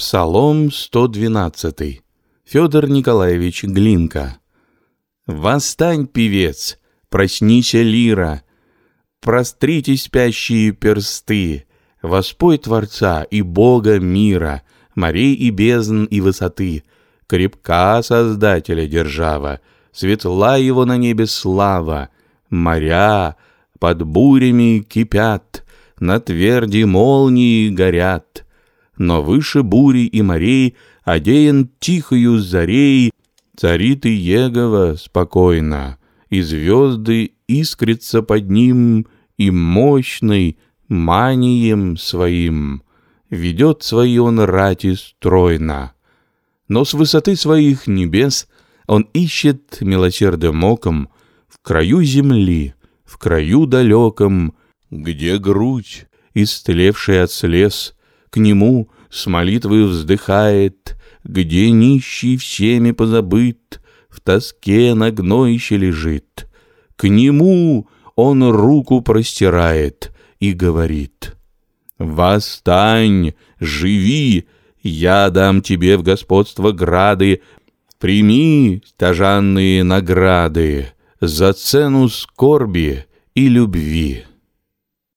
Псалом 112. Федор Николаевич Глинка. «Восстань, певец, проснися, лира, прострите спящие персты, воспой Творца и Бога мира, морей и бездн и высоты, крепка Создателя держава, светла Его на небе слава, моря под бурями кипят, на тверди молнии горят, но выше бури и морей, одеян тихою зарей, царит Иегова спокойно, и звезды искрятся под ним, и мощный манием своим ведет свои он рати стройно. Но с высоты своих небес он ищет милосердным оком в краю земли, в краю далеком, где грудь, истлевшая от слез, к нему с молитвой вздыхает, где нищий всеми позабыт, в тоске на гноище лежит. К нему он руку простирает и говорит: «Восстань, живи, я дам тебе в господство грады, прими стяжанные награды за цену скорби и любви».